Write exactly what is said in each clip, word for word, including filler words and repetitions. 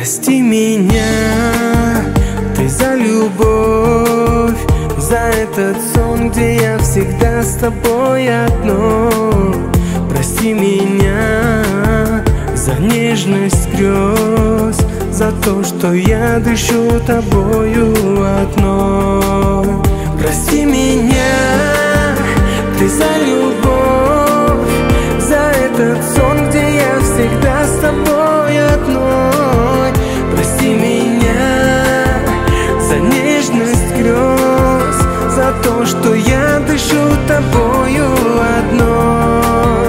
Прости меня, ты за любовь, за этот сон, где я всегда с тобой одной. Прости меня за нежность грез, за то, что я дышу тобою одной. Прости меня, ты за любовь, за этот сон, где я всегда с тобой одной. Прости меня за нежность грез, за то, что я дышу тобою одной.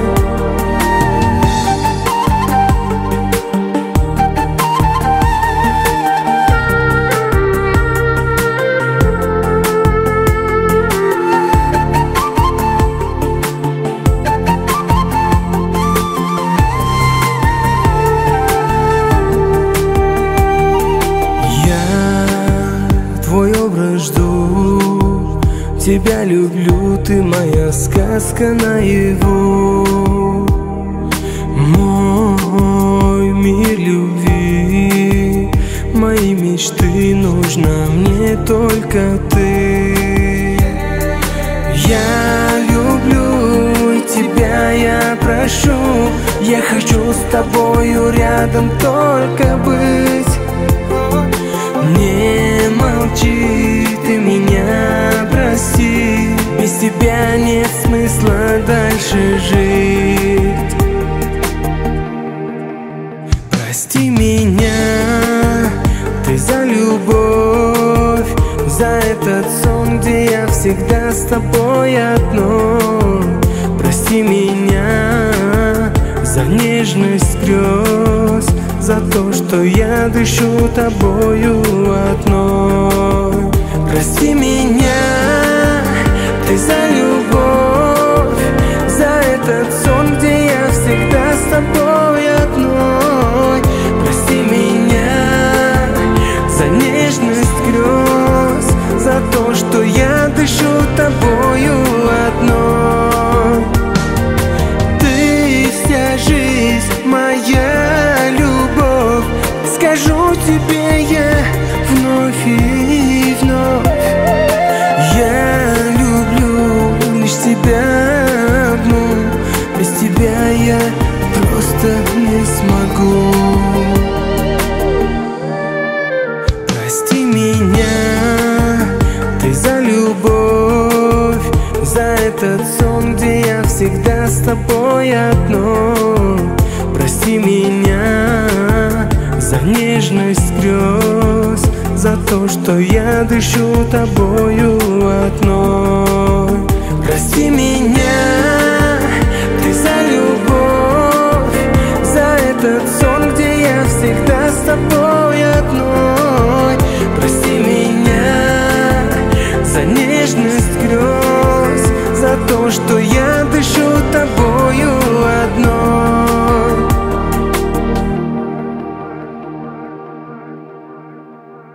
Твой образ жду, тебя люблю, ты моя сказка наяву. Мой мир любви, мои мечты, нужна мне только ты. Я люблю тебя, я прошу, я хочу с тобою рядом только быть. Не молчи, ты меня прости, без тебя нет смысла дальше жить. Прости меня, ты за любовь, за этот сон, где я всегда с тобой одной. Прости меня за нежность грез, за то, что я дышу тобою одной. Прости меня, ты за любовь, за этот сон, где я всегда с тобой одной. Прости меня за нежность грез, за то, что я дышу тобою одной. Ты вся жизнь моя, любовь, скажу тебе я вновь и вновь. Я люблю лишь тебя одну, без тебя я просто не смогу. Прости меня, ты за любовь, за этот сон, где я всегда с тобой одной. Прости меня за нежность грез, за то, что я дышу тобою одной. Прости меня, ты за любовь, за этот сон, где я всегда с тобой одной. Прости меня за нежность грез, за то, что